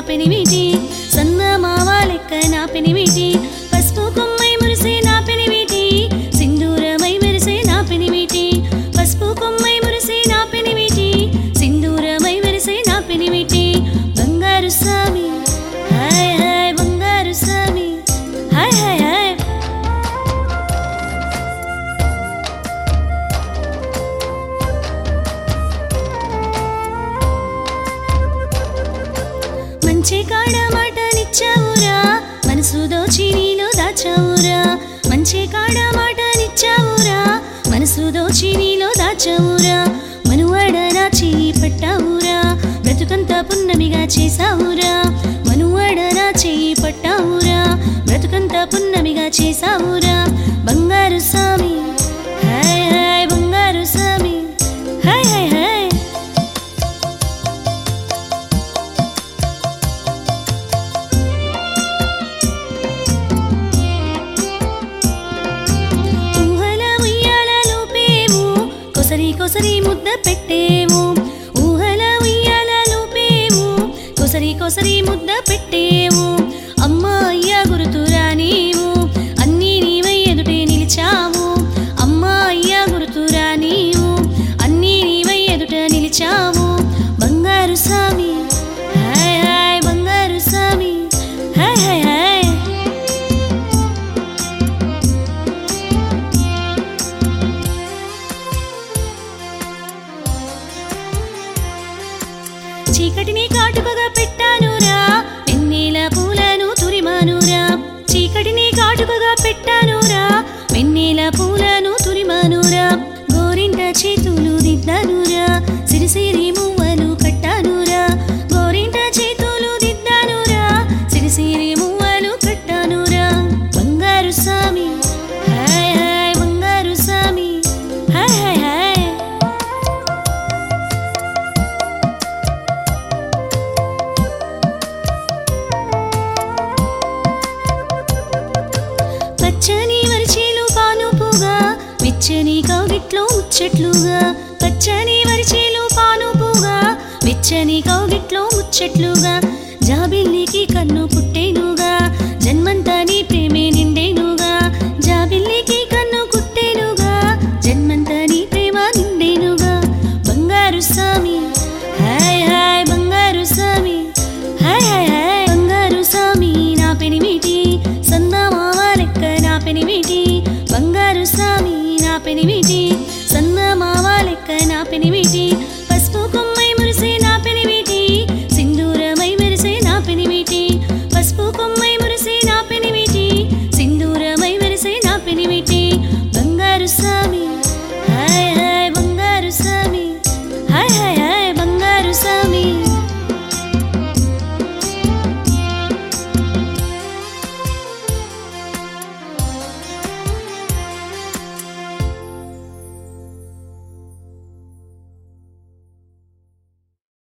పెనిమిటి సన్నమావ లెక్క నా పెనిమిటి పసుపు కొమ్మై మురిసే నా పెనిమిటి సింధూరమై మెరిసే నా పెనిమిటి పసుపు కొమ్మై మురిసే నా పెనిమిటి సింధూరమై మెరిసే నా పెనిమిటి బంగారు సామి హాయ్ హాయ్ బంగారు సామి హాయ్ హాయ్ హాయ్ మంచి కాడ మాటనిచ్చావురా మనసు దోచి నీలో దాచావురా మంచి కాడ మాటనిచ్చావురా మనసు దోచి నీలో దాచావురా మనువాడ నా చెయ్యి పట్టావురా బ్రతుకంతా పున్నమిగా చేసావురా మనువాడ నా చెయ్యి పట్టావురా బ్రతుకంతా పున్నమిగా చేసావురా బంగారు సామి హాయ్ హాయ్ బంగారు సామి హాయ్ హాయ్ హాయ్ కొసరి ముద్ద పెట్టేవు ఊహల ఉయ్యాల లూపేవు కొసరి ముద్ద పెట్టేవు అమ్మా అయ్యా గురుతురా నీవు అన్నీ నీవై ఎదుటే నిలిచావు అమ్మా అయ్యా గురుతురా నీవు అన్నీ నీవై ఎదుట నిలిచావు బంగారు సామి హాయ్ హాయ్ బంగారు సామి హాయ్ హాయ్ హాయ్ చీకటిని కాటుకగా పెట్టానురా వెన్నెల పూలను తురిమానురా చీకటిని కాటుకగా పెట్టానురా వెన్నెల పూలను తురిమానురా గోరింట చేతులు దిద్దానురా సిరిసిరి మువ్వలు కట్టానురా గోరింట చేతులు దిద్దానురా సిరిసిరి మువ్వలు కట్టానురా బంగారు సామి హాయ్ హాయ్ బంగారు సామి హాయ్ హాయ్ హాయ్ పచ్చని వరిచేలు పానుపుగా వెచ్చని కౌగిట్లో ముచ్చట్లుగా పచ్చని వరిచేలు పానుపుగా వెచ్చని కౌగిట్లో ముచ్చట్లుగా జాబిల్లికి కన్ను పుట్టేను